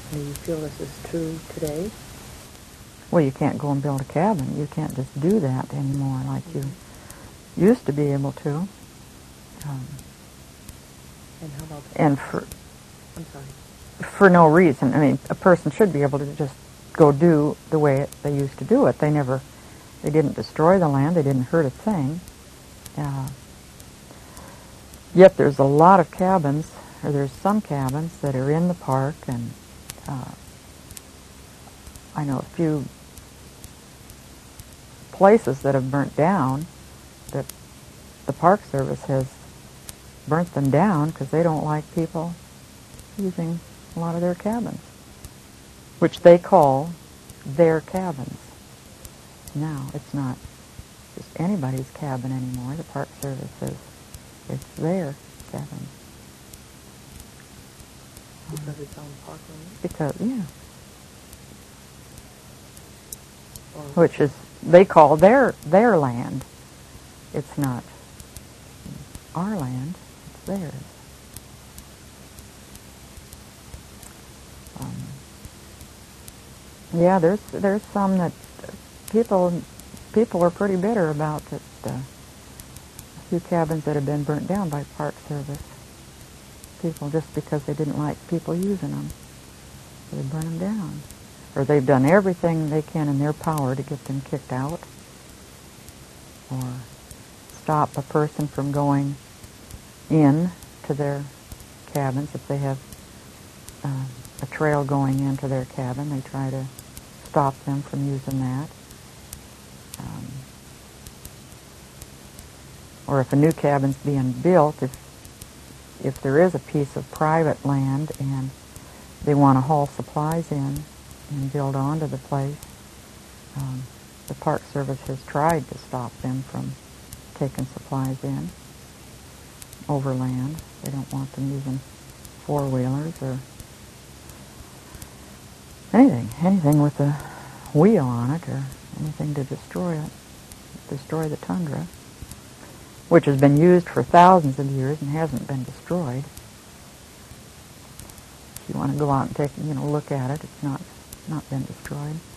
Do you feel this is true today? Well, you can't go and build a cabin. You can't just do that anymore like you used to be able to. And how about the And I'm sorry. for no reason. I mean, a person should be able to just go do the way they used to do it. They didn't destroy the land. They didn't hurt a thing. Yet there's a lot of cabins, or there's some cabins that are in the park, and I know a few places that have burnt down, that the Park Service has burnt them down because they don't like people using a lot of their cabins, which they call their cabins. Now, it's not just anybody's cabin anymore. The Park Service says it's their cabin. Because it's on parkland? Because, yeah. Or Which is, they call their land. It's not our land, it's theirs. Yeah, there's some that people are pretty bitter about that. A few cabins that have been burnt down by Park Service. People, just because they didn't like people using them, they burn them down. Or they've done everything they can in their power to get them kicked out, or stop a person from going in to their cabins. If they have a trail going into their cabin, they try to stop them from using that. Or if a new cabin's being built, if there is a piece of private land and they want to haul supplies in and build onto the place, the Park Service has tried to stop them from taking supplies in over land. They don't want them using four-wheelers or anything with a wheel on it, or anything to destroy the tundra, which has been used for thousands of years and hasn't been destroyed. If you want to go out and take, look at it, it's not been destroyed.